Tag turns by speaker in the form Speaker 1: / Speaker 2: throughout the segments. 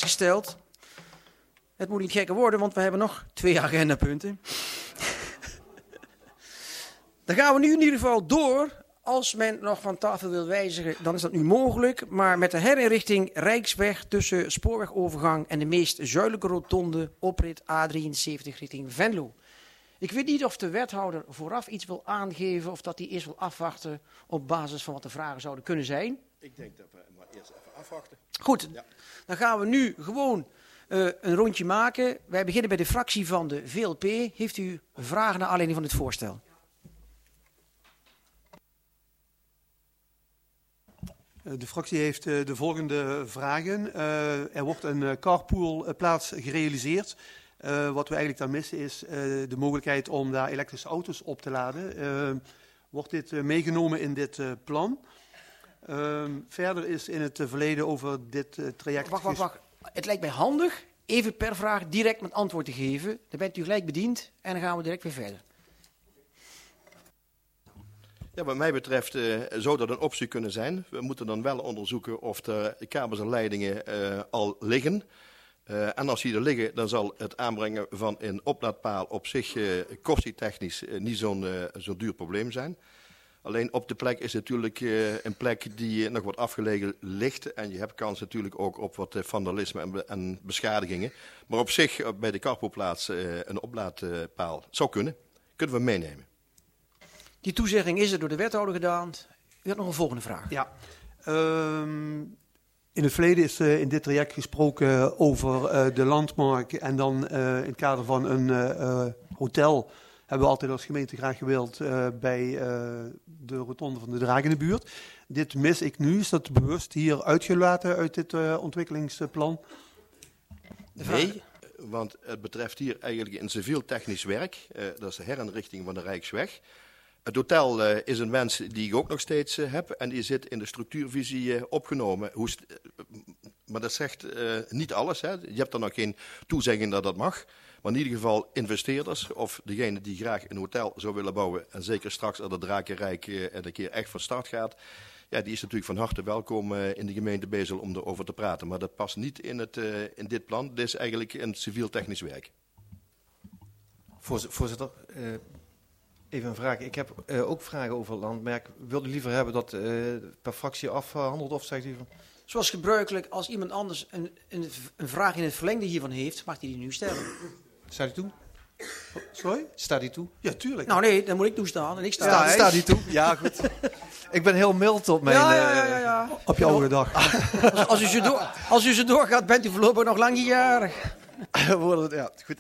Speaker 1: vastgesteld. Het moet niet gekker worden, want we hebben nog 2 agendapunten. Dan gaan we nu in ieder geval door. Als men nog van tafel wil wijzigen, dan is dat nu mogelijk. Maar met de herinrichting Rijksweg tussen spoorwegovergang en de meest zuidelijke rotonde oprit A73 richting Venlo. Ik weet niet of de wethouder vooraf iets wil aangeven of dat hij eerst wil afwachten op basis van wat de vragen zouden kunnen zijn.
Speaker 2: Ik denk dat we maar eerst even afwachten.
Speaker 1: Goed,
Speaker 2: Ja.
Speaker 1: Dan gaan we nu gewoon een rondje maken. Wij beginnen bij de fractie van de VLP. Heeft u vragen naar aanleiding van dit voorstel?
Speaker 3: De fractie heeft de volgende vragen. Er wordt een carpoolplaats gerealiseerd. Wat we eigenlijk dan missen is de mogelijkheid om daar elektrische auto's op te laden. Wordt dit meegenomen in dit plan? Verder is in het verleden over dit traject...
Speaker 1: Wacht. Het lijkt mij handig even per vraag direct met antwoord te geven. Dan bent u gelijk bediend en dan gaan we direct weer verder.
Speaker 2: Ja, wat mij betreft zou dat een optie kunnen zijn. We moeten dan wel onderzoeken of de kabels en leidingen al liggen. En als die er liggen, dan zal het aanbrengen van een oplaadpaal op zich kostentechnisch niet zo'n duur probleem zijn. Alleen op de plek is natuurlijk een plek die nog wat afgelegen ligt. En je hebt kans natuurlijk ook op wat vandalisme en beschadigingen. Maar op zich bij de carpoolplaats een oplaadpaal zou kunnen. Kunnen we meenemen.
Speaker 1: Die toezegging is er door de wethouder gedaan. U had nog een volgende vraag.
Speaker 3: Ja. In het verleden is in dit traject gesproken over de landmark en dan in het kader van een hotel hebben we altijd als gemeente graag gewild bij de rotonde van de Draak in de buurt. Dit mis ik nu. Is dat bewust hier uitgelaten uit dit ontwikkelingsplan?
Speaker 2: Nee, want het betreft hier eigenlijk een civiel technisch werk. Dat is de herinrichting van de Rijksweg. Het hotel is een wens die ik ook nog steeds heb en die zit in de structuurvisie opgenomen. Maar dat zegt niet alles. Hè. Je hebt er nog geen toezegging dat dat mag. Maar in ieder geval investeerders of degene die graag een hotel zou willen bouwen. En zeker straks als het Drakenrijk een keer echt van start gaat. Ja, die is natuurlijk van harte welkom in de gemeente Bezel om erover te praten. Maar dat past niet in dit plan. Dit is eigenlijk een civiel technisch werk.
Speaker 4: Voorzitter, even een vraag. Ik heb ook vragen over het landmerk. Wilt u liever hebben dat per fractie afhandelt of zegt u van...
Speaker 1: Zoals gebruikelijk, als iemand anders een vraag in het verlengde hiervan heeft, mag hij die nu stellen.
Speaker 4: Staat u toe?
Speaker 3: Sorry?
Speaker 4: Staat u toe?
Speaker 3: Ja, tuurlijk.
Speaker 1: Nou nee, dan moet ik toestaan en ik sta.
Speaker 4: Staat u toe? Ja, goed. Ik ben heel mild op mijn...
Speaker 1: Ja.
Speaker 3: Op je oude dag.
Speaker 1: Als u zo doorgaat, bent u voorlopig nog lang niet jarig.
Speaker 4: Ja, goed.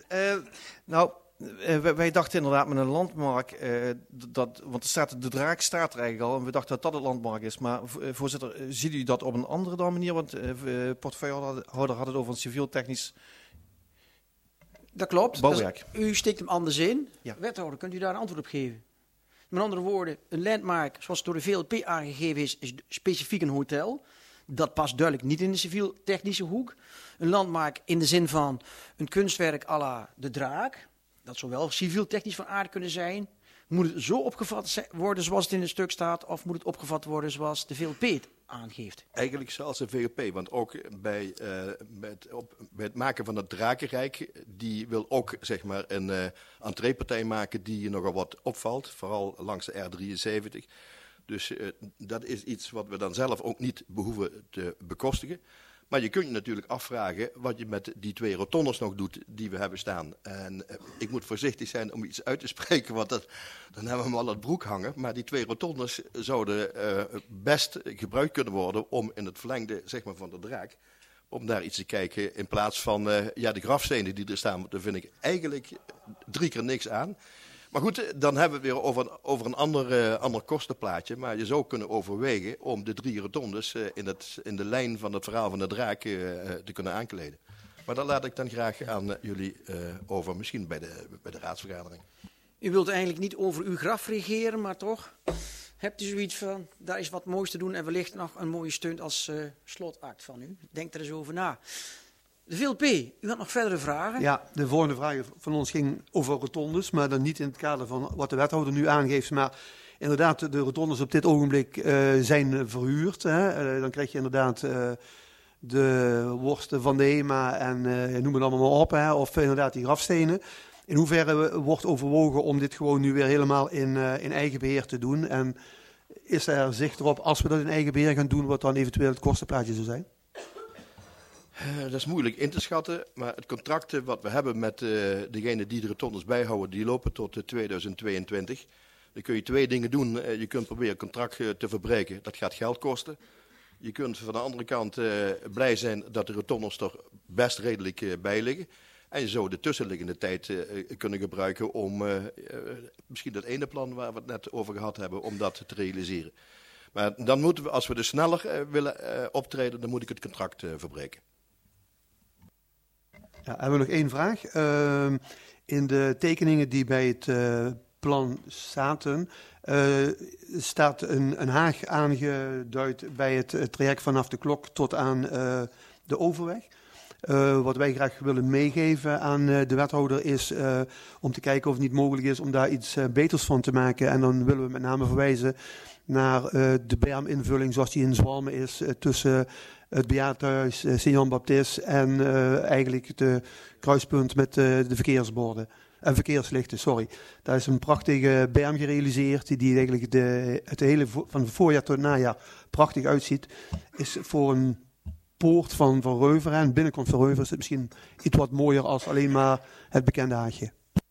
Speaker 4: Wij dachten inderdaad met een landmark, want de Draak staat er eigenlijk al en we dachten dat dat het landmark is. Maar voorzitter, ziet u dat op een andere manier? Want portefeuillehouder had het over een civiel-technisch
Speaker 1: Dat klopt.
Speaker 4: bouwwerk.
Speaker 1: U steekt hem anders in.
Speaker 4: Ja.
Speaker 1: Wethouder, kunt u daar een antwoord op geven? Met andere woorden, een landmark, zoals door de VLP aangegeven is specifiek een hotel. Dat past duidelijk niet in de civiel-technische hoek. Een landmark in de zin van een kunstwerk à la de Draak. Dat zou wel civiel-technisch van aard kunnen zijn. Moet het zo opgevat worden zoals het in het stuk staat, of moet het opgevat worden zoals de VLP het aangeeft?
Speaker 2: Eigenlijk zelfs de VLP, want ook bij het maken van het Drakenrijk, die wil ook zeg maar een entreepartij maken die nogal wat opvalt, vooral langs de R73. Dus dat is iets wat we dan zelf ook niet behoeven te bekostigen. Maar je kunt je natuurlijk afvragen wat je met die 2 rotondes nog doet die we hebben staan. En ik moet voorzichtig zijn om iets uit te spreken, want dan hebben we hem al aan het broek hangen. Maar die 2 rotondes zouden best gebruikt kunnen worden om in het verlengde zeg maar, van de Draak, om daar iets te kijken in plaats van de grafstenen die er staan. Daar vind ik eigenlijk 3 keer niks aan. Maar goed, dan hebben we het weer over een ander kostenplaatje. Maar je zou kunnen overwegen om de 3 rotondes in de lijn van het verhaal van de Draak te kunnen aankleden. Maar dat laat ik dan graag aan jullie over, misschien bij de raadsvergadering.
Speaker 1: U wilt eigenlijk niet over uw graf regeren, maar toch hebt u zoiets van, daar is wat moois te doen en wellicht nog een mooie stunt als slotact van u. Denk er eens over na. De VLP, u had nog verdere vragen?
Speaker 3: Ja, de volgende vraag van ons ging over rotondes, maar dan niet in het kader van wat de wethouder nu aangeeft. Maar inderdaad, de rotondes op dit ogenblik zijn verhuurd. Hè. Dan krijg je inderdaad de worsten van de HEMA en noem het allemaal maar op, hè, of inderdaad die grafstenen. In hoeverre wordt overwogen om dit gewoon nu weer helemaal in eigen beheer te doen? En is er zicht erop, als we dat in eigen beheer gaan doen, wat dan eventueel het kostenplaatje zou zijn?
Speaker 2: Dat is moeilijk in te schatten, maar het contract wat we hebben met degene die de rotondes bijhouden, die lopen tot 2022. Dan kun je 2 dingen doen. Je kunt proberen het contract te verbreken, dat gaat geld kosten. Je kunt van de andere kant blij zijn dat de rotondes er best redelijk bij liggen. En je zou de tussenliggende tijd kunnen gebruiken om misschien dat ene plan waar we het net over gehad hebben, om dat te realiseren. Maar dan moeten we, als we dus sneller willen optreden, dan moet ik het contract verbreken.
Speaker 3: Ja, hebben we nog 1 vraag. In de tekeningen die bij het plan zaten, staat een haag aangeduid bij het traject vanaf de Klok tot aan de Overweg. Wat wij graag willen meegeven aan de wethouder is om te kijken of het niet mogelijk is om daar iets beters van te maken. En dan willen we met name verwijzen naar de berminvulling zoals die in Zwalmen is tussen het bejaardenhuis Sint-Jan Baptist en eigenlijk het kruispunt met de verkeersborden. Verkeerslichten, sorry. Daar is een prachtige berm gerealiseerd die eigenlijk het hele van voorjaar tot najaar prachtig uitziet. Is voor een poort van Reuveren en binnenkomt van Reuveren is het misschien iets wat mooier als alleen maar het bekende haagje.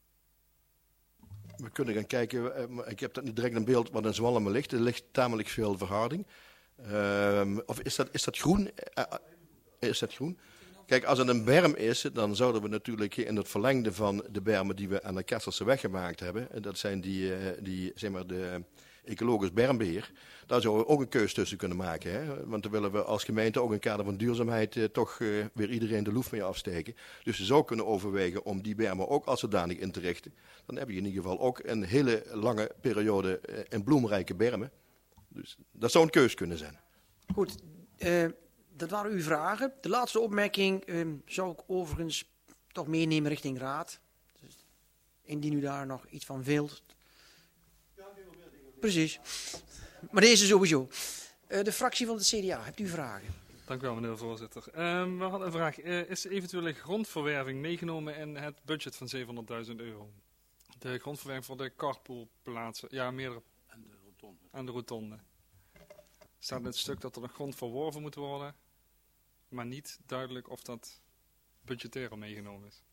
Speaker 2: We kunnen gaan kijken, ik heb dat niet direct in beeld wat in Zwalmen ligt. Er ligt tamelijk veel verharding. Of is dat groen? Is dat groen? Kijk, als het een berm is, dan zouden we natuurlijk in het verlengde van de bermen die we aan de Kesselse weg gemaakt hebben, en dat zijn die zeg maar de ecologisch bermbeheer, daar zouden we ook een keus tussen kunnen maken. Hè? Want dan willen we als gemeente ook in het kader van duurzaamheid toch weer iedereen de loef mee afsteken. Dus je zou kunnen overwegen om die bermen ook als zodanig in te richten. Dan heb je in ieder geval ook een hele lange periode in bloemrijke bermen. Dus dat zou een keus kunnen zijn.
Speaker 1: Goed, dat waren uw vragen. De laatste opmerking zou ik overigens toch meenemen richting raad. Dus indien u daar nog iets van wilt. Precies. Maar deze sowieso. De fractie van het CDA, hebt u vragen?
Speaker 5: Dank u wel, meneer de voorzitter. We hadden een vraag. Is eventuele grondverwerving meegenomen in het budget van €700.000? De grondverwerving voor de carpoolplaatsen. Ja, meerdere. En de rotonde. Staat in het stuk dat er nog grond verworven moet worden, maar niet duidelijk of dat budgetair meegenomen is.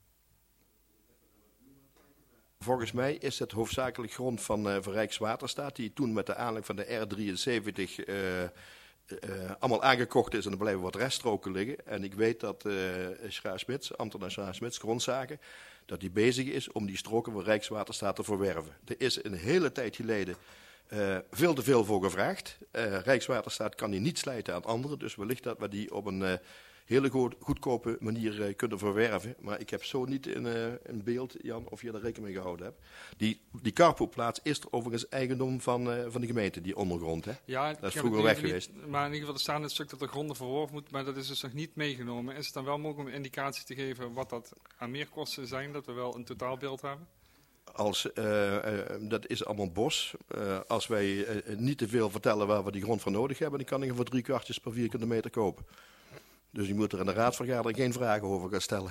Speaker 2: Volgens mij is het hoofdzakelijk grond van Rijkswaterstaat, die toen met de aanleg van de R73 allemaal aangekocht is en er blijven wat reststroken liggen. En ik weet dat ambtenaar Schaar-Smits, grondzaken, dat hij bezig is om die stroken van Rijkswaterstaat te verwerven. Er is een hele tijd geleden veel te veel voor gevraagd. Rijkswaterstaat kan die niet slijten aan anderen, dus wellicht dat we die op een hele goedkope manier kunnen verwerven. Maar ik heb zo niet in beeld, Jan, of je daar rekening mee gehouden hebt. Die carpoolplaats is er overigens eigendom van de gemeente, die ondergrond. Hè?
Speaker 5: Ja,
Speaker 2: dat is vroeger weg geweest.
Speaker 5: Maar in ieder geval, er staat in het stuk dat er gronden verworven moet, maar dat is dus nog niet meegenomen. Is het dan wel mogelijk om een indicatie te geven wat dat aan meerkosten zijn, dat we wel een totaalbeeld hebben?
Speaker 2: Dat is allemaal bos. Als wij niet te veel vertellen waar we die grond voor nodig hebben, dan kan ik er voor 3 kwartjes per vierkante meter kopen. Dus je moet er in de raadsvergadering geen vragen over gaan stellen.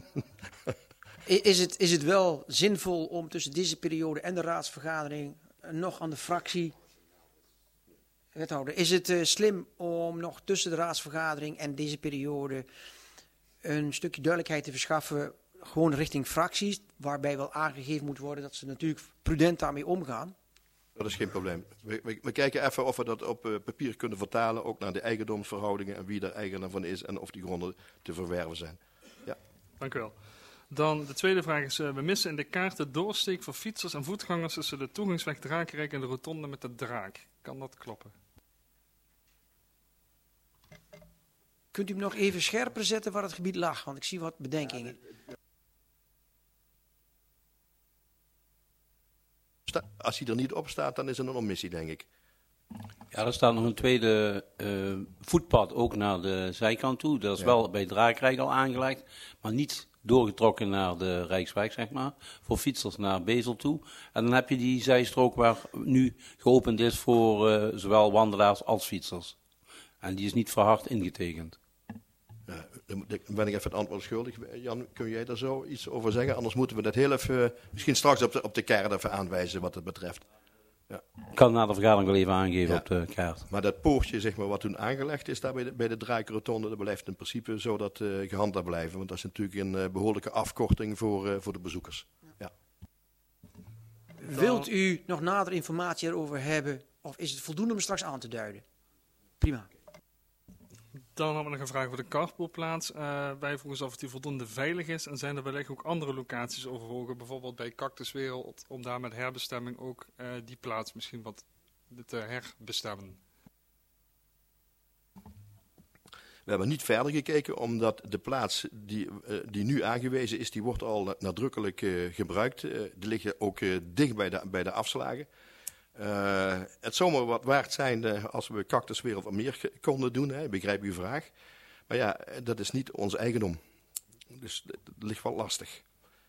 Speaker 1: Is het wel zinvol om tussen deze periode en de raadsvergadering nog aan de fractie wethouder? Is het slim om nog tussen de raadsvergadering en deze periode een stukje duidelijkheid te verschaffen, gewoon richting fracties, waarbij wel aangegeven moet worden dat ze natuurlijk prudent daarmee omgaan?
Speaker 2: Dat is geen probleem. We kijken even of we dat op papier kunnen vertalen, ook naar de eigendomsverhoudingen en wie er eigenaar van is en of die gronden te verwerven zijn. Ja.
Speaker 5: Dank u wel. Dan de tweede vraag is, we missen in de kaart de doorsteek voor fietsers en voetgangers tussen de toegangsweg Draakrijk en de rotonde met de draak. Kan dat kloppen?
Speaker 1: Kunt u hem nog even scherper zetten waar het gebied lag? Want ik zie wat bedenkingen.
Speaker 2: Als hij er niet op staat, dan is het een omissie, denk ik.
Speaker 6: Ja, er staat nog een tweede voetpad ook naar de zijkant toe. Dat is wel bij Draakrijk al aangelegd, maar niet doorgetrokken naar de Rijksweg, zeg maar. Voor fietsers naar Bezel toe. En dan heb je die zijstrook waar nu geopend is voor zowel wandelaars als fietsers. En die is niet verhard ingetekend.
Speaker 2: Dan ben ik even het antwoord schuldig. Jan, kun jij daar zo iets over zeggen? Anders moeten we dat heel even, misschien straks op de kaart even aanwijzen wat het betreft. Ja.
Speaker 6: Ik kan na de vergadering wel even aangeven op de kaart.
Speaker 2: Maar dat poortje, zeg maar, wat toen aangelegd is daar bij de Drakenrotonde, dat blijft in principe zo dat gehandhaafd blijven. Want dat is natuurlijk een behoorlijke afkorting voor de bezoekers. Ja.
Speaker 1: Wilt u nog nader informatie erover hebben? Of is het voldoende om straks aan te duiden? Prima.
Speaker 5: Dan hebben we nog een vraag over de carpoolplaats. Wij vroegen ons af of die voldoende veilig is. En zijn er wellicht ook andere locaties overwogen? Bijvoorbeeld bij Cactuswereld, om daar met herbestemming ook die plaats misschien wat te herbestemmen.
Speaker 2: We hebben niet verder gekeken, omdat de plaats die nu aangewezen is, die wordt al nadrukkelijk gebruikt. Die liggen ook dicht bij de afslagen. Het zou maar wat waard zijn als we Cactuswereld wat meer konden doen, hè, begrijp uw vraag. Maar ja, dat is niet ons eigendom. Dus dat ligt wel lastig.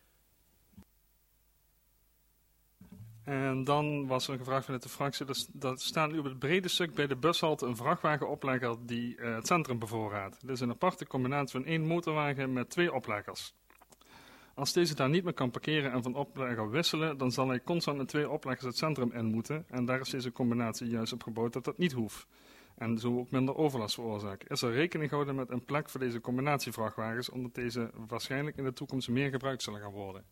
Speaker 5: En dan was er een vraag vanuit de fractie. Er staat nu op het brede stuk bij de bushalte een vrachtwagenoplegger die het centrum bevoorraadt. Dit is een aparte combinatie van 1 motorwagen met 2 opleggers. Als deze daar niet meer kan parkeren en van oplegger wisselen, dan zal hij constant met 2 opleggers het centrum in moeten. En daar is deze combinatie juist op gebouwd dat dat niet hoeft. En zo ook minder overlast veroorzaken. Is er rekening gehouden met een plek voor deze combinatievrachtwagens, omdat deze waarschijnlijk in de toekomst meer gebruikt zullen gaan worden?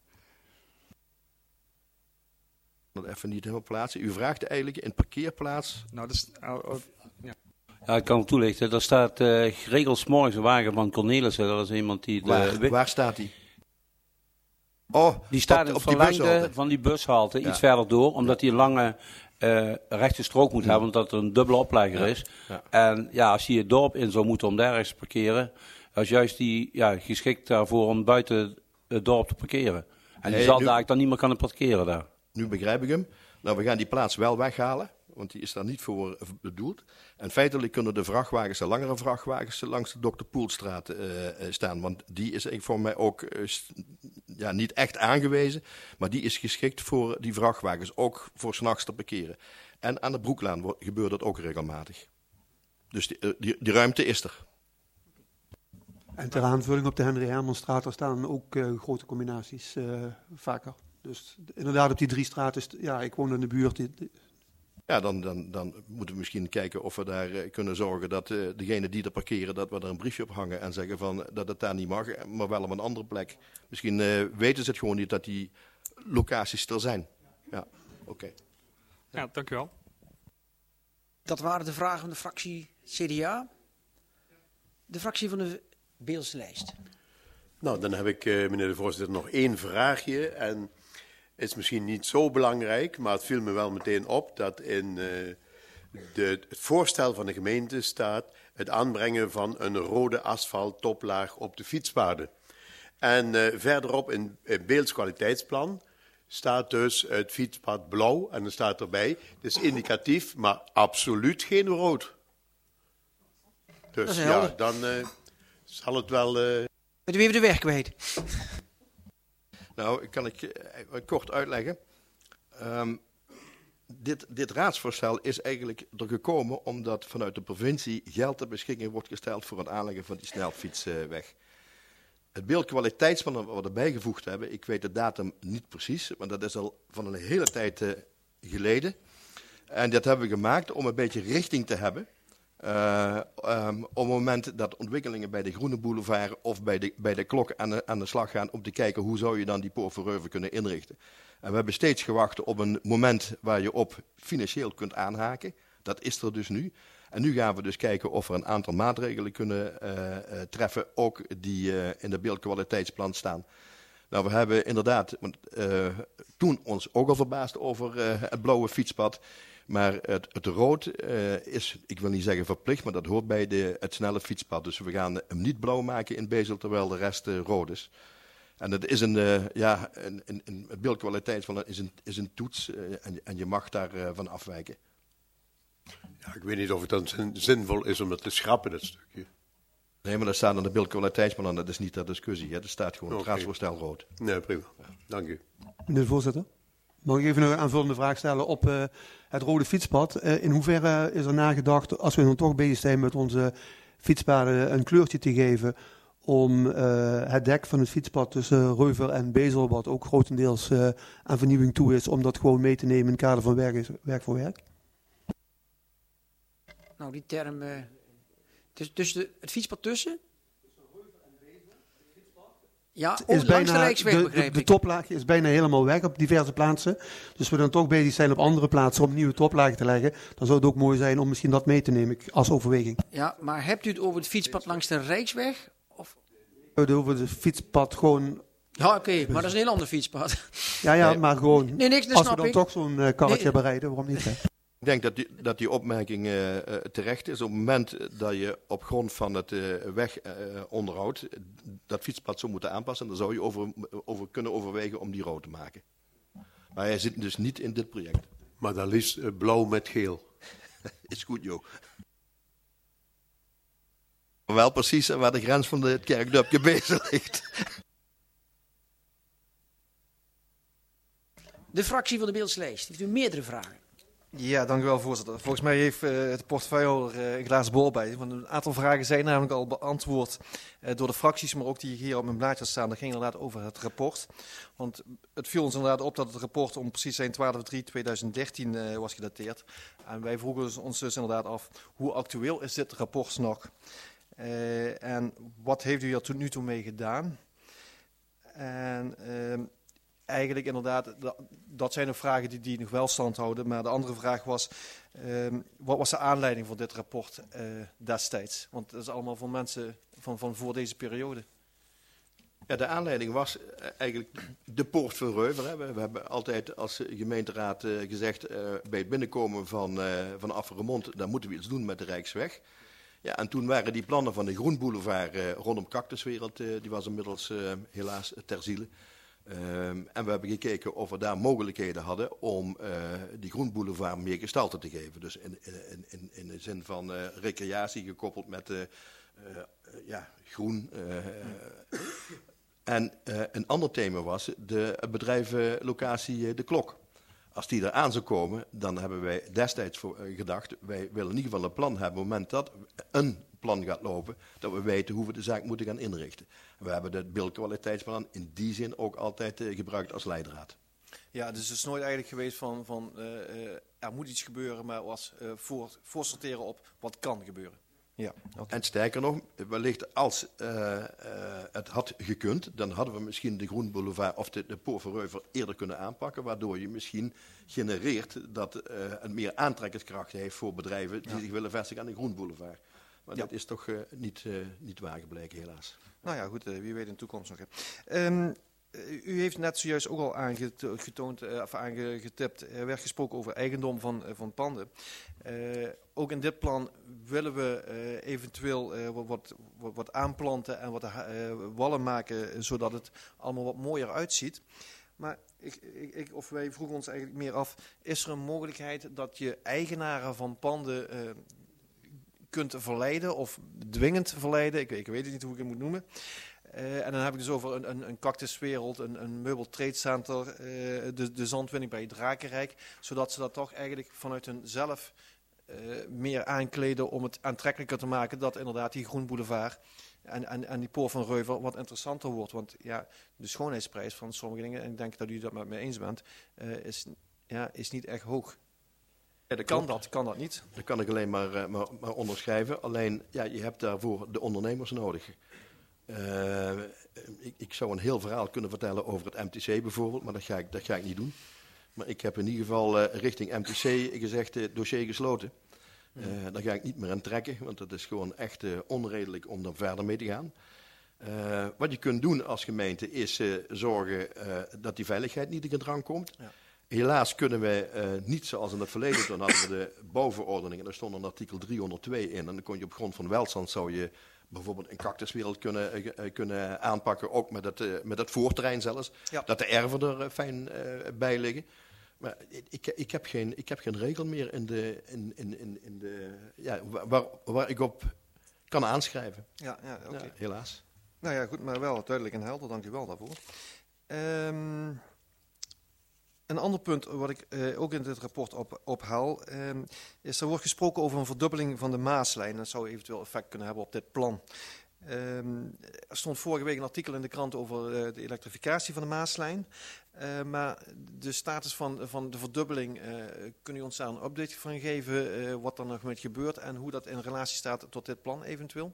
Speaker 2: Dat even niet helemaal plaatsen. U vraagt eigenlijk in parkeerplaats.
Speaker 5: Nou, dus,
Speaker 6: Ja, ik kan het toelichten. Er staat geregeld 's morgens een wagen van Cornelissen. Dat is iemand die...
Speaker 2: Waar staat die? Oh,
Speaker 6: die staat op de lengte van die bushalte, iets verder door, omdat hij een lange rechte strook moet hebben, omdat er een dubbele oplegger is. Ja. En ja, als hij het dorp in zou moeten om daar ergens te parkeren, dan is juist die geschikt daarvoor om buiten het dorp te parkeren. En die zal daar dan niet meer kunnen parkeren daar.
Speaker 2: Nu begrijp ik hem. Nou, we gaan die plaats wel weghalen, want die is daar niet voor bedoeld. En feitelijk kunnen de vrachtwagens, de langere vrachtwagens, langs de Dr. Poelstraat staan. Want die is eigenlijk voor mij ook niet echt aangewezen, maar die is geschikt voor die vrachtwagens, ook voor 's nachts te parkeren. En aan de Broeklaan gebeurt dat ook regelmatig. Dus die ruimte is er.
Speaker 3: En ter aanvulling op de Henry Hermanstraat, er staan ook grote combinaties vaker. Dus inderdaad op die 3 straten, ik woon in de buurt.
Speaker 2: Ja, dan moeten we misschien kijken of we daar kunnen zorgen dat degene die er parkeren, dat we er een briefje op hangen en zeggen van dat het daar niet mag, maar wel op een andere plek. Misschien weten ze het gewoon niet dat die locaties er zijn. Ja, oké.
Speaker 5: Ja, dank u wel.
Speaker 1: Dat waren de vragen van de fractie CDA. De fractie van de Beelse lijst.
Speaker 7: Nou, dan heb ik, meneer de voorzitter, nog 1 vraagje. En is misschien niet zo belangrijk, maar het viel me wel meteen op dat in het voorstel van de gemeente staat het aanbrengen van een rode asfalt toplaag op de fietspaden. En verderop in het Beels kwaliteitsplan staat dus het fietspad blauw en er staat erbij, het is indicatief, maar absoluut geen rood. Dus ja, dan zal het wel...
Speaker 1: Bent u even de weg kwijt?
Speaker 2: Nou, kan ik kort uitleggen. Dit raadsvoorstel is eigenlijk er gekomen omdat vanuit de provincie geld ter beschikking wordt gesteld voor het aanleggen van die snelfietsweg. Het beeldkwaliteitsplan wat we erbij gevoegd hebben, ik weet de datum niet precies, maar dat is al van een hele tijd geleden. En dat hebben we gemaakt om een beetje richting te hebben. Op het moment dat ontwikkelingen bij de Groene Boulevard of bij de klok aan de slag gaan om te kijken hoe zou je dan die Poort Verheuven kunnen inrichten. En we hebben steeds gewacht op een moment waar je op financieel kunt aanhaken. Dat is er dus nu. En nu gaan we dus kijken of we een aantal maatregelen kunnen treffen, ook die in het beeldkwaliteitsplan staan. Nou, we hebben inderdaad toen ons ook al verbaasd over het blauwe fietspad. Maar het rood is, ik wil niet zeggen verplicht, maar dat hoort bij het snelle fietspad. Dus we gaan hem niet blauw maken in Bezel, terwijl de rest rood is. En dat is het beeldkwaliteitsplan is een toets en je mag daarvan afwijken.
Speaker 7: Ja, ik weet niet of het dan zinvol is om het te schrappen, dat stukje.
Speaker 2: Nee, maar dat staat aan de beeldkwaliteitsplan, dat is niet ter discussie. Hè. Dat staat gewoon het raadsvoorstel rood.
Speaker 7: Nee, prima. Dank u.
Speaker 3: Meneer de voorzitter, mag ik even een aanvullende vraag stellen op het rode fietspad? In hoeverre is er nagedacht, als we dan toch bezig zijn met onze fietspaden een kleurtje te geven om het dek van het fietspad tussen Reuver en Bezel, wat ook grotendeels aan vernieuwing toe is, om dat gewoon mee te nemen in het kader van werk voor werk?
Speaker 1: Nou, die term... Dus het fietspad tussen? Ja,
Speaker 3: Is
Speaker 1: langs de Rijksweg, begreep
Speaker 3: de
Speaker 1: ik.
Speaker 3: toplaagje is bijna helemaal weg op diverse plaatsen. Dus we dan toch bezig zijn op andere plaatsen om nieuwe toplagen te leggen. Dan zou het ook mooi zijn om misschien dat mee te nemen als overweging.
Speaker 1: Ja, maar hebt u het over het fietspad langs de Rijksweg? Of...
Speaker 3: Over het fietspad gewoon...
Speaker 1: Ja, oké, maar dat is een heel ander fietspad.
Speaker 3: Ja, maar gewoon...
Speaker 1: Nee, niks, dat
Speaker 3: als we
Speaker 1: snap
Speaker 3: dan
Speaker 1: ik.
Speaker 3: toch zo'n karretje hebben rijden, waarom niet? Hè?
Speaker 2: Ik denk dat die opmerking terecht is. Op het moment dat je op grond van het wegonderhoud dat fietspad zou moeten aanpassen, dan zou je over kunnen overwegen om die rood te maken. Maar hij zit dus niet in dit project.
Speaker 7: Maar dan liefst blauw met geel.
Speaker 2: Is goed, joh. Wel precies waar de grens van het kerkdorpje bezig ligt.
Speaker 1: De fractie van de Beeldslijst heeft u meerdere vragen.
Speaker 4: Ja, dank u wel, voorzitter. Volgens mij heeft het portefeuille een glazen bol bij. Want een aantal vragen zijn namelijk al beantwoord door de fracties, maar ook die hier op mijn blaadje staan. Dat ging inderdaad over het rapport. Want het viel ons inderdaad op dat het rapport om precies zijn 12/3/2013 was gedateerd. En wij vroegen ons dus inderdaad af, hoe actueel is dit rapport nog? En wat heeft u er tot nu toe mee gedaan? En... eigenlijk inderdaad, dat zijn de vragen die nog wel stand houden. Maar de andere vraag was, wat was de aanleiding voor dit rapport destijds? Want dat is allemaal voor mensen van voor deze periode.
Speaker 2: Ja, de aanleiding was eigenlijk de Poort van Reuver. Hè. We hebben altijd als gemeenteraad gezegd, bij het binnenkomen van Afferemont, daar moeten we iets doen met de Rijksweg. Ja, en toen waren die plannen van de Groenboulevard rondom Cactuswereld, die was inmiddels helaas ter ziele. En we hebben gekeken of we daar mogelijkheden hadden om die Groenboulevard meer gestalte te geven. Dus in de zin van recreatie gekoppeld met groen. En een ander thema was het bedrijf locatie De Klok. Als die er aan zou komen, dan hebben wij destijds gedacht, wij willen in ieder geval een plan hebben op het moment dat een plan gaat lopen, dat we weten hoe we de zaak moeten gaan inrichten. We hebben het beeldkwaliteitsplan in die zin ook altijd gebruikt als leidraad.
Speaker 4: Ja, dus het is nooit eigenlijk geweest van er moet iets gebeuren, maar was voorsorteren op wat kan gebeuren. Ja, okay.
Speaker 2: En sterker nog, wellicht als het had gekund, dan hadden we misschien de Groenboulevard of de Poort van Reuver eerder kunnen aanpakken, waardoor je misschien genereert dat het meer aantrekkingskracht heeft voor bedrijven die zich willen vestigen aan de Groenboulevard. Maar dat is toch niet waar gebleken, helaas.
Speaker 4: Nou ja, goed, wie weet in de toekomst nog. U heeft net zojuist ook al aangetipt, er werd gesproken over eigendom van panden. Ook in dit plan willen we eventueel wat aanplanten en wat wallen maken, zodat het allemaal wat mooier uitziet. Maar wij vroegen ons eigenlijk meer af, is er een mogelijkheid dat je eigenaren van panden kunt verleiden of dwingend verleiden? Ik weet het niet hoe ik het moet noemen. En dan heb ik dus over een cactuswereld, een meubel trade center, de zandwinning bij het Drakenrijk. Zodat ze dat toch eigenlijk vanuit hunzelf meer aankleden om het aantrekkelijker te maken. Dat inderdaad die Groenboulevard en die Poort van Reuver wat interessanter wordt. Want ja, de schoonheidsprijs van sommige dingen, en ik denk dat u dat met me eens bent, is niet echt hoog. Ja, kan dat niet?
Speaker 2: Dat kan ik alleen maar onderschrijven. Alleen, ja, je hebt daarvoor de ondernemers nodig. Ik zou een heel verhaal kunnen vertellen over het MTC bijvoorbeeld, maar dat ga ik niet doen. Maar ik heb in ieder geval richting MTC gezegd, dossier gesloten. Daar ga ik niet meer aan trekken, want dat is gewoon echt onredelijk om daar verder mee te gaan. Wat je kunt doen als gemeente is zorgen dat die veiligheid niet in gedrang komt. Ja. Helaas kunnen wij niet zoals in het verleden, toen hadden we de bouwverordening en daar stond een artikel 302 in. En dan kon je op grond van welstand zou je bijvoorbeeld een cactuswereld kunnen aanpakken, ook met het voorterrein zelfs. Ja. Dat de erven er fijn bij liggen. Maar ik heb geen regel meer waar ik op kan aanschrijven.
Speaker 4: Ja, okay.
Speaker 2: Ja, helaas.
Speaker 4: Nou ja, goed, maar wel duidelijk en helder. Dank u wel daarvoor. Een ander punt wat ik ook in dit rapport ophaal, is er wordt gesproken over een verdubbeling van de Maaslijn. Dat zou eventueel effect kunnen hebben op dit plan. Er stond vorige week een artikel in de krant over de elektrificatie van de Maaslijn. Maar de status van de verdubbeling, kun je ons daar een update van geven? Wat er nog met gebeurt en hoe dat in relatie staat tot dit plan eventueel?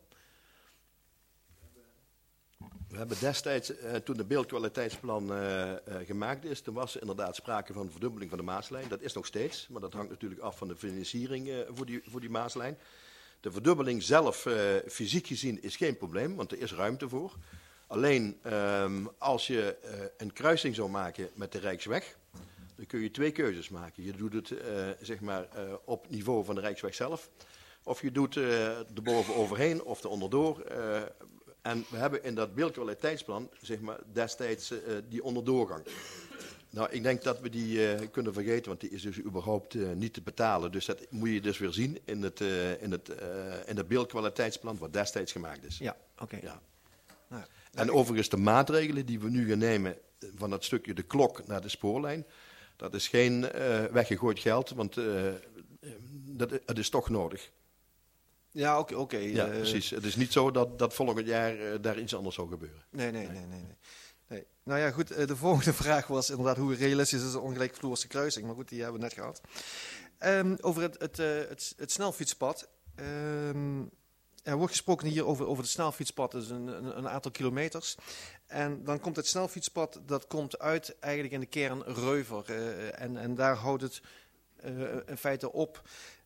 Speaker 2: We hebben destijds, toen de beeldkwaliteitsplan gemaakt is, toen was er inderdaad sprake van verdubbeling van de Maaslijn. Dat is nog steeds, maar dat hangt natuurlijk af van de financiering voor die Maaslijn. De verdubbeling zelf, fysiek gezien, is geen probleem, want er is ruimte voor. Alleen als je een kruising zou maken met de Rijksweg, dan kun je 2 keuzes maken. Je doet het op niveau van de Rijksweg zelf, of je doet er bovenoverheen of er onderdoor. En we hebben in dat beeldkwaliteitsplan destijds die onderdoorgang. Nou, ik denk dat we die kunnen vergeten, want die is dus überhaupt niet te betalen. Dus dat moet je dus weer zien in het beeldkwaliteitsplan wat destijds gemaakt is.
Speaker 4: Ja, oké.
Speaker 2: Ja. Nou, en overigens de maatregelen die we nu gaan nemen van dat stukje de klok naar de spoorlijn, dat is geen weggegooid geld, want het is toch nodig.
Speaker 4: Ja, oké.
Speaker 2: Ja, precies. Het is niet zo dat volgend jaar daar iets anders zou gebeuren.
Speaker 4: Nee. Nou ja, goed. De volgende vraag was inderdaad hoe realistisch is een ongelijkvloerse kruising. Maar goed, die hebben we net gehad. Over het snelfietspad. Er wordt gesproken hier over het snelfietspad, dus een aantal kilometers. En dan komt het snelfietspad, dat komt uit eigenlijk in de kern Reuver. En daar houdt het in feite op.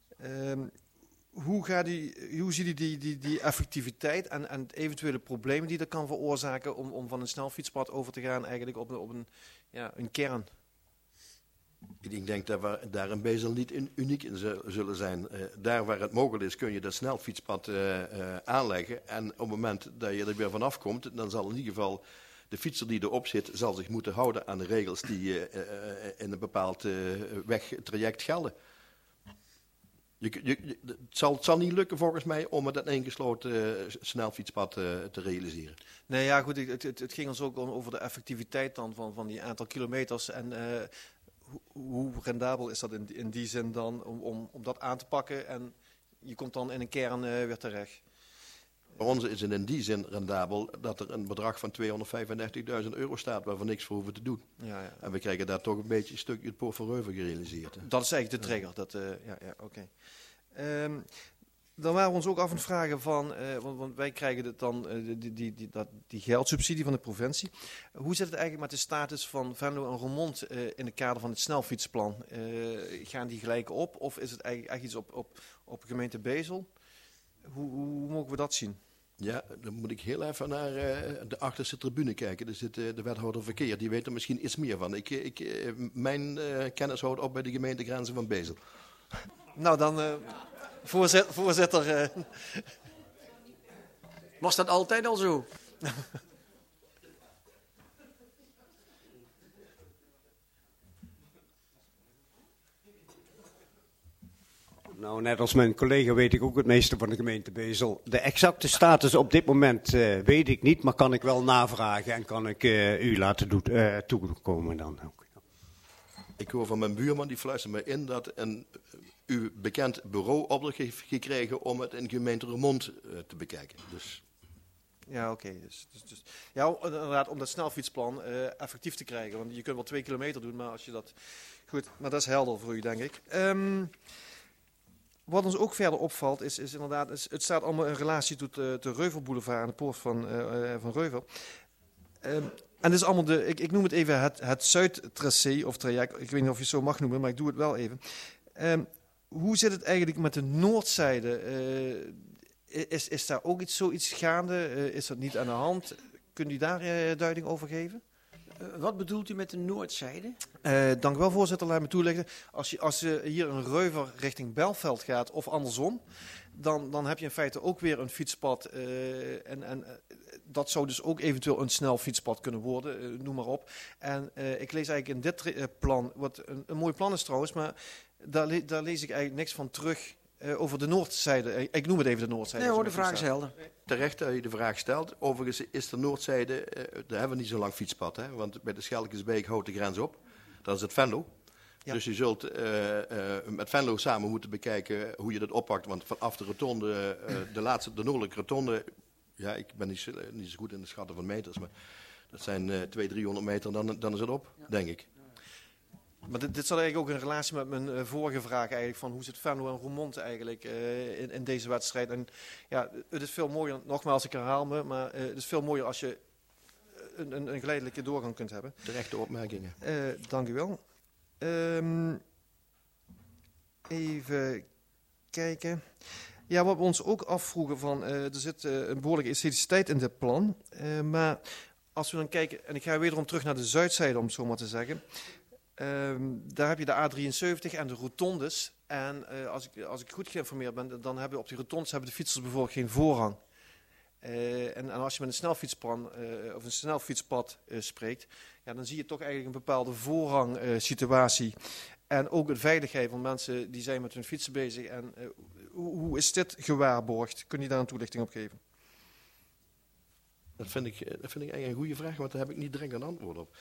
Speaker 4: Hoe ziet u die effectiviteit en eventuele problemen die dat kan veroorzaken om van een snelfietspad over te gaan eigenlijk op een kern?
Speaker 2: Ik denk dat we daar in Bezel niet uniek in zullen zijn. Daar waar het mogelijk is kun je dat snelfietspad aanleggen. En op het moment dat je er weer vanaf komt, dan zal in ieder geval de fietser die erop zit, zal zich moeten houden aan de regels die in een bepaald wegtraject gelden. Het zal niet lukken volgens mij om het een gesloten snelfietspad te realiseren.
Speaker 4: Nee, ja goed, het ging ons ook over de effectiviteit dan van die aantal kilometers. En hoe rendabel is dat in die zin dan om dat aan te pakken en je komt dan in een kern weer terecht?
Speaker 2: Voor ons is het in die zin rendabel dat er een bedrag van €235.000 staat waar we niks voor hoeven te doen.
Speaker 4: Ja.
Speaker 2: En we krijgen daar toch een beetje een stukje het Poort van Reuver gerealiseerd. Hè?
Speaker 4: Dat is eigenlijk de trigger. Oké. Dan waren we ons ook af aan het vragen van, want wij krijgen dan die geldsubsidie van de provincie. Hoe zit het eigenlijk met de status van Venlo en Roermond in het kader van het snelfietsplan? Gaan die gelijk op of is het eigenlijk echt iets op gemeente Bezel? Hoe mogen we dat zien?
Speaker 2: Ja, dan moet ik heel even naar de achterste tribune kijken. Daar zit de wethouder verkeer, die weet er misschien iets meer van. Mijn kennis houdt op bij de gemeentegrenzen van Bezel.
Speaker 4: Nou dan, voorzitter.
Speaker 1: Was dat altijd al zo?
Speaker 8: Nou, net als mijn collega weet ik ook het meeste van de gemeente Bezel. De exacte status op dit moment weet ik niet, maar kan ik wel navragen en kan ik u laten toekomen dan ook.
Speaker 2: Ik hoor van mijn buurman, die fluistert me in dat uw bekend bureau opdracht heeft gekregen om het in gemeente Roermond te bekijken. Dus.
Speaker 4: Ja, oké. Dus, ja, inderdaad, om dat snelfietsplan effectief te krijgen. Want je kunt wel 2 kilometer doen, maar als je dat... Goed, maar dat is helder voor u, denk ik. Wat ons ook verder opvalt, is inderdaad... Het staat allemaal in relatie tot de Reuverboulevard en de poort van Reuver. En dit is allemaal ik noem het even het Zuidtracé of traject. Ik weet niet of je het zo mag noemen, maar ik doe het wel even. Hoe zit het eigenlijk met de noordzijde? Is daar ook zoiets gaande? Is dat niet aan de hand? Kunt u daar duiding over geven?
Speaker 1: Wat bedoelt u met de noordzijde?
Speaker 4: Dank u wel, voorzitter. Laat me toelichten. Als je hier een Reuver richting Belveld gaat of andersom, dan heb je in feite ook weer een fietspad. En dat zou dus ook eventueel een snel fietspad kunnen worden, noem maar op. En ik lees eigenlijk in dit plan, wat een mooi plan is trouwens, maar daar lees ik eigenlijk niks van terug over de noordzijde. Ik noem het even de noordzijde.
Speaker 1: Nee hoor, de vraag is helder.
Speaker 2: Terecht dat je de vraag stelt. Overigens is de noordzijde, daar hebben we niet zo lang fietspad. Hè? Want bij de Schelkensbeek houdt de grens op. Dat is het Venlo.
Speaker 4: Ja.
Speaker 2: Dus je zult met Venlo samen moeten bekijken hoe je dat oppakt. Want vanaf de rotonde, de noordelijke rotonde, ja, ik ben niet zo goed in het schatten van meters, maar dat zijn 200-300 meter, dan is het op, denk ik.
Speaker 4: Maar dit zat eigenlijk ook in relatie met mijn vorige vraag eigenlijk van hoe zit Venlo en Roermond eigenlijk in deze wedstrijd. En ja, het is veel mooier, nogmaals ik herhaal me, maar het is veel mooier als je een geleidelijke doorgang kunt hebben.
Speaker 2: Terechte opmerkingen.
Speaker 4: Dank u wel. Even kijken. Ja, wat we ons ook afvroegen van, er zit een behoorlijke estheticiteit in dit plan. Maar als we dan kijken, en ik ga wederom terug naar de zuidzijde om het zo maar te zeggen. Daar heb je de A73 en de rotondes. En als ik goed geïnformeerd ben, dan hebben op die rotondes de fietsers bijvoorbeeld geen voorrang. En als je met een snelfietsplan of een snelfietspad spreekt, ja, dan zie je toch eigenlijk een bepaalde voorrangsituatie. En ook de veiligheid van mensen die zijn met hun fietsen bezig. En hoe is dit gewaarborgd? Kun je daar een toelichting op geven?
Speaker 2: Dat vind ik eigenlijk een goede vraag, want daar heb ik niet direct een antwoord op.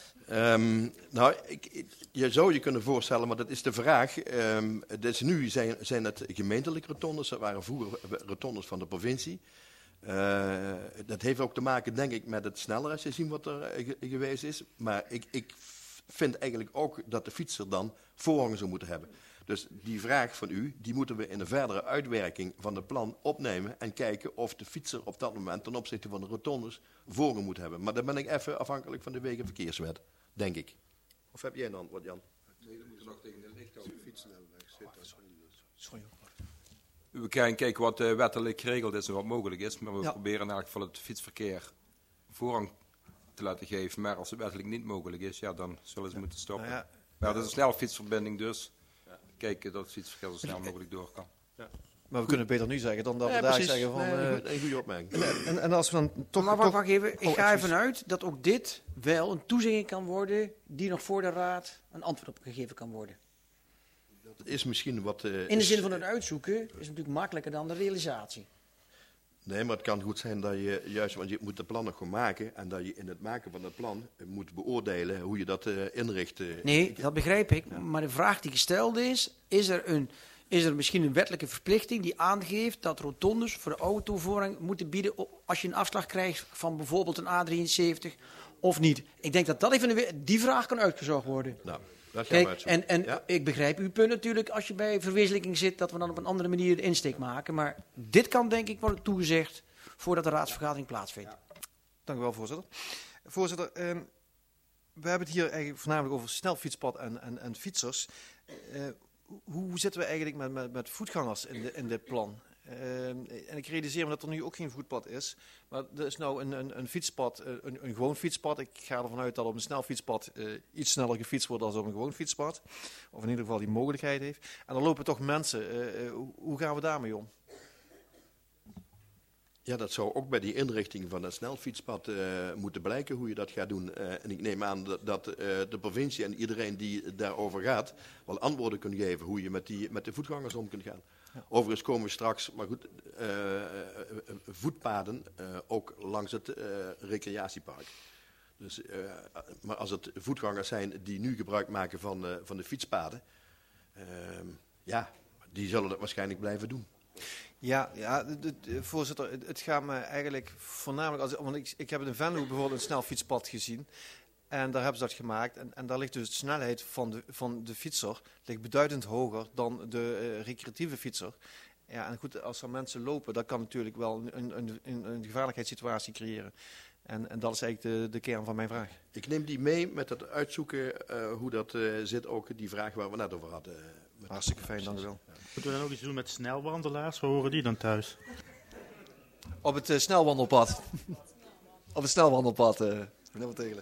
Speaker 2: Je zou je kunnen voorstellen, maar dat is de vraag. Dus nu zijn het gemeentelijke rotondes, dat waren vroeger rotondes van de provincie. Dat heeft ook te maken, denk ik, met het snelheidsseizoen wat er geweest is. Maar ik vind eigenlijk ook dat de fietser dan voorrang zou moeten hebben. Dus die vraag van u, die moeten we in een verdere uitwerking van het plan opnemen en kijken of de fietser op dat moment ten opzichte van de rotondes voorrang moet hebben. Maar dan ben ik even afhankelijk van de wegenverkeerswet, denk ik. Of heb jij een antwoord, Jan?
Speaker 9: Nee, dan moeten we nog tegen de licht fietsen hebben.
Speaker 10: We gaan kijken wat wettelijk geregeld is en wat mogelijk is, maar we proberen in elk geval het fietsverkeer voorrang te laten geven. Maar als het wettelijk niet mogelijk is, ja, dan zullen ze moeten stoppen. Nou ja. Maar dat is een snelle fietsverbinding, dus kijken dat het fietsverkeer zo snel mogelijk door kan. Ja.
Speaker 4: Maar we kunnen het beter nu zeggen dan dat we daar zeggen van...
Speaker 2: een goede opmerking.
Speaker 4: En als we dan toch...
Speaker 1: Maar wacht even, ik ga ervan uit dat ook dit wel een toezegging kan worden die nog voor de raad een antwoord op gegeven kan worden.
Speaker 2: Dat is misschien wat...
Speaker 1: in de zin van het uitzoeken is het natuurlijk makkelijker dan de realisatie.
Speaker 2: Nee, maar het kan goed zijn dat je juist, want je moet het plan nog gewoon maken en dat je in het maken van het plan moet beoordelen hoe je dat inricht.
Speaker 1: Nee, dat begrijp ik. Ja. Maar de vraag die gesteld is er misschien een wettelijke verplichting die aangeeft dat rotondes voor de auto voorrang moeten bieden als je een afslag krijgt van bijvoorbeeld een A73 of niet? Ik denk dat even die vraag kan uitgezocht worden.
Speaker 2: Nou, dat gaan we uitzoeken.
Speaker 1: En ik begrijp uw punt natuurlijk als je bij verwezenlijking zit dat we dan op een andere manier de insteek maken. Maar dit kan denk ik worden toegezegd voordat de raadsvergadering plaatsvindt. Ja.
Speaker 4: Dank u wel, voorzitter. Voorzitter, we hebben het hier eigenlijk voornamelijk over snelfietspad en fietsers. Hoe zitten we eigenlijk met voetgangers in dit plan? En ik realiseer me dat er nu ook geen voetpad is. Maar er is nou een fietspad, een gewoon fietspad. Ik ga ervan uit dat op een snel fietspad iets sneller gefietst wordt dan op een gewoon fietspad. Of in ieder geval die mogelijkheid heeft. En dan lopen toch mensen. Hoe gaan we daarmee om?
Speaker 2: Ja, dat zou ook bij die inrichting van het snelfietspad moeten blijken hoe je dat gaat doen. En ik neem aan dat de provincie en iedereen die daarover gaat wel antwoorden kunnen geven hoe je met de voetgangers om kunt gaan. Ja. Overigens komen we straks, maar goed, voetpaden ook langs het recreatiepark. Dus, maar als het voetgangers zijn die nu gebruik maken van de fietspaden, die zullen dat waarschijnlijk blijven doen.
Speaker 4: Ja, voorzitter, het gaat me eigenlijk voornamelijk... Want ik heb in Venlo bijvoorbeeld een snelfietspad gezien. En daar hebben ze dat gemaakt. En daar ligt dus de snelheid van de fietser ligt beduidend hoger dan de recreatieve fietser. Ja, en goed, als er mensen lopen, dat kan natuurlijk wel een gevaarlijkheidssituatie creëren. En dat is eigenlijk de kern van mijn vraag.
Speaker 2: Ik neem die mee met het uitzoeken hoe dat zit, ook die vraag waar we net over hadden.
Speaker 4: Hartstikke fijn, dank u wel.
Speaker 11: Moeten we dan ook iets doen met snelwandelaars? Waar horen die dan thuis?
Speaker 4: Op het snelwandelpad. Op het snelwandelpad, meneer Van Tegelen.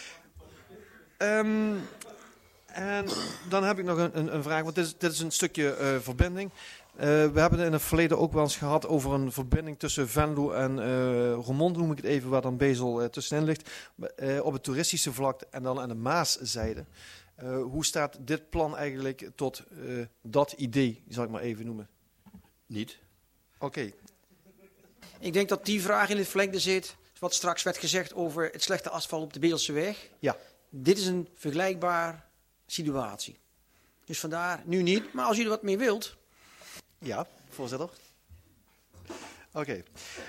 Speaker 4: En dan heb ik nog een vraag, want dit is een stukje verbinding. We hebben het in het verleden ook wel eens gehad over een verbinding tussen Venlo en Roermond, noem ik het even, waar dan Bezel tussenin ligt. Op het toeristische vlak en dan aan de Maaszijde. Hoe staat dit plan eigenlijk tot dat idee, zal ik maar even noemen?
Speaker 2: Niet.
Speaker 4: Oké.
Speaker 1: Ik denk dat die vraag in het verlengde zit, wat straks werd gezegd over het slechte asfalt op de Beelseweg.
Speaker 4: Ja.
Speaker 1: Dit is een vergelijkbaar situatie. Dus vandaar, nu niet. Maar als u er wat mee wilt.
Speaker 4: Ja, voorzitter. Oké.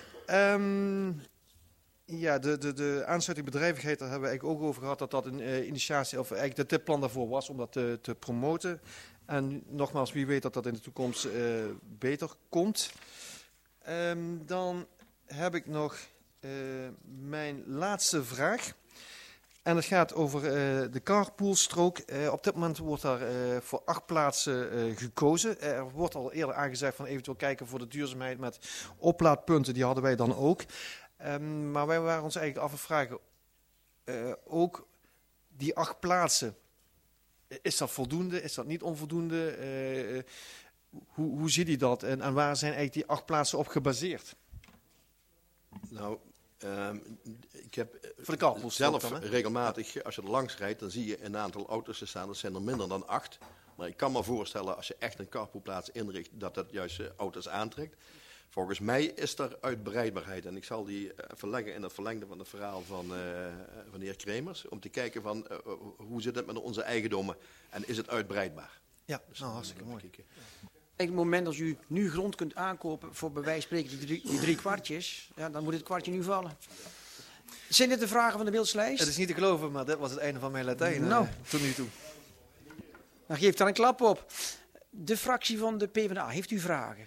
Speaker 4: Ja, de aansluiting bedrijvigheid, daar hebben we eigenlijk ook over gehad dat een initiatie, of eigenlijk de tipplan daarvoor was om dat te promoten. En nogmaals, wie weet dat in de toekomst beter komt. Dan heb ik nog mijn laatste vraag. En het gaat over de carpoolstrook. Op dit moment wordt daar voor 8 plaatsen gekozen. Er wordt al eerder aangezegd van eventueel kijken voor de duurzaamheid met oplaadpunten. Die hadden wij dan ook. Maar wij waren ons eigenlijk af te vragen, ook die 8 plaatsen, is dat voldoende? Is dat niet onvoldoende? Hoe ziet u dat? En waar zijn eigenlijk die 8 plaatsen op gebaseerd?
Speaker 2: Nou, ik heb
Speaker 4: voor de
Speaker 2: zelf dan, regelmatig, als je er langs rijdt, dan zie je een aantal auto's staan. Dat zijn er minder dan 8. Maar ik kan me voorstellen, als je echt een carpoolplaats inricht, dat dat juist auto's aantrekt. Volgens mij is er uitbreidbaarheid. En ik zal die verleggen in het verlengde van het verhaal van de heer Kremers. Om te kijken van hoe zit het met onze eigendommen en is het uitbreidbaar.
Speaker 4: Ja, dus hartstikke mooi.
Speaker 1: Op het moment als u nu grond kunt aankopen voor bij wijze van spreken die 3 kwartjes, ja, dan moet het kwartje nu vallen. Zijn dit de vragen van de beeldlijst?
Speaker 4: Het is niet te geloven, maar dit was het einde van mijn Latijn tot nu toe.
Speaker 1: Dan geeft daar een klap op. De fractie van de PvdA, heeft u vragen?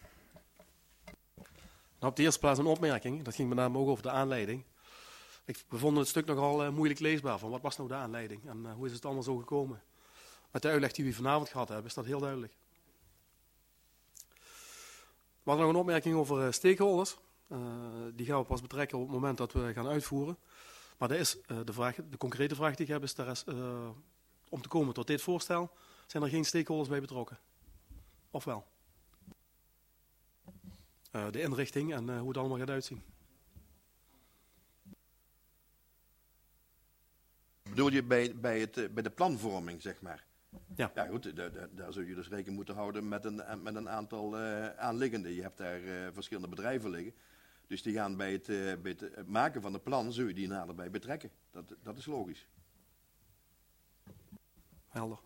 Speaker 12: Nou, op de eerste plaats een opmerking. Dat ging met name ook over de aanleiding. We vonden het stuk nogal moeilijk leesbaar. Van wat was nou de aanleiding en hoe is het allemaal zo gekomen? Met de uitleg die we vanavond gehad hebben, is dat heel duidelijk. We hadden nog een opmerking over stakeholders. Die gaan we pas betrekken op het moment dat we gaan uitvoeren. Maar dat is de concrete vraag die ik heb, is om te komen tot dit voorstel, zijn er geen stakeholders bij betrokken? Of wel? De inrichting en hoe het allemaal gaat uitzien.
Speaker 2: Bedoel je bij de planvorming, zeg maar?
Speaker 12: Ja.
Speaker 2: Ja goed, daar zul je dus rekening moeten houden met een aantal aanliggenden. Je hebt daar verschillende bedrijven liggen. Dus die gaan bij het maken van de plan, zul je die naderbij betrekken. Dat is logisch.
Speaker 12: Helder.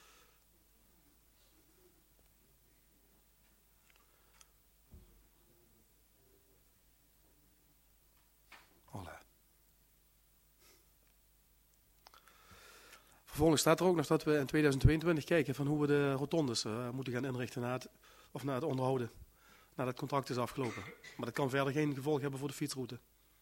Speaker 12: Vervolgens staat er ook nog dat we in 2022 kijken van hoe we de rotondes moeten gaan inrichten na het onderhouden. Nadat het contract is afgelopen. Maar dat kan verder geen gevolg hebben voor de fietsroute.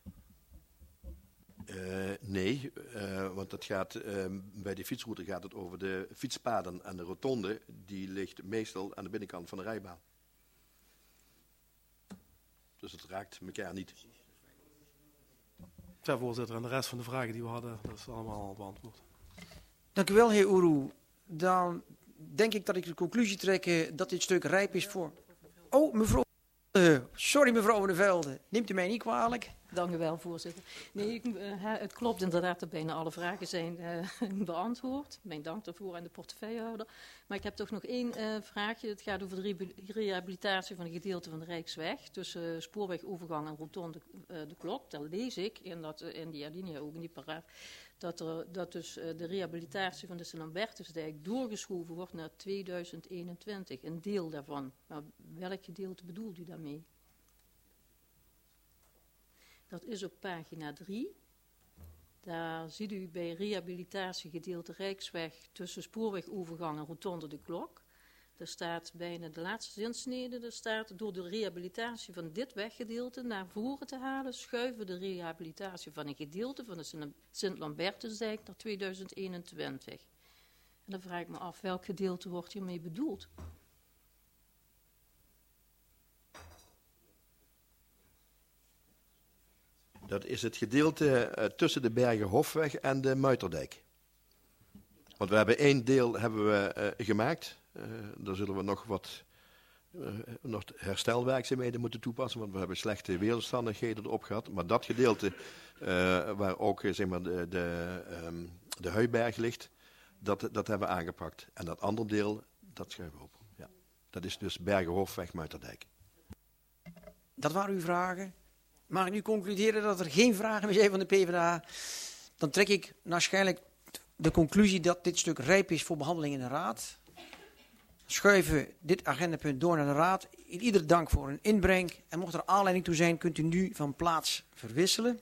Speaker 2: Nee, want dat gaat, bij de fietsroute gaat het over de fietspaden en de rotonde. Die ligt meestal aan de binnenkant van de rijbaan. Dus het raakt elkaar niet.
Speaker 12: Ja, voorzitter. En de rest van de vragen die we hadden, dat is allemaal al beantwoord.
Speaker 1: Dank u wel, heer Oeroe. Dan denk ik dat ik de conclusie trek dat dit stuk rijp is voor... Oh, mevrouw... sorry, mevrouw van der Velde. Neemt u mij niet kwalijk?
Speaker 13: Dank u wel, voorzitter. Nee, het klopt inderdaad dat bijna alle vragen zijn beantwoord. Mijn dank daarvoor aan de portefeuillehouder. Maar ik heb toch nog 1 vraagje. Het gaat over de rehabilitatie van een gedeelte van de Rijksweg tussen spoorwegovergang en rotonde de Klok. Daar lees ik in die alinea ook in die paragraaf dat dus de rehabilitatie van de Sint-Lambertusdijk doorgeschoven wordt naar 2021. Een deel daarvan. Maar welk gedeelte bedoelt u daarmee? Dat is op pagina 3. Daar ziet u bij rehabilitatiegedeelte Rijksweg tussen spoorwegovergang en rotonde de Klok. Er staat bijna de laatste zinsnede, er staat door de rehabilitatie van dit weggedeelte naar voren te halen, schuiven de rehabilitatie van een gedeelte van de Sint-Lambertusdijk naar 2021. En dan vraag ik me af, welk gedeelte wordt hiermee bedoeld?
Speaker 2: Dat is het gedeelte tussen de Bergenhofweg en de Muiterdijk. Want we hebben 1 deel gemaakt. Daar zullen we nog herstelwerkzaamheden moeten toepassen, want we hebben slechte weersomstandigheden erop gehad. Maar dat gedeelte waar ook zeg maar, de Heuberg ligt, dat hebben we aangepakt. En dat andere deel, dat schuiven we op. Ja. Dat is dus Bergenhofweg, Muiterdijk.
Speaker 1: Dat waren uw vragen. Mag ik nu concluderen dat er geen vragen meer zijn van de PvdA? Dan trek ik waarschijnlijk de conclusie dat dit stuk rijp is voor behandeling in de Raad. Schuiven we dit agendapunt door naar de Raad. Ieder dank voor een inbreng. En mocht er aanleiding toe zijn, kunt u nu van plaats verwisselen.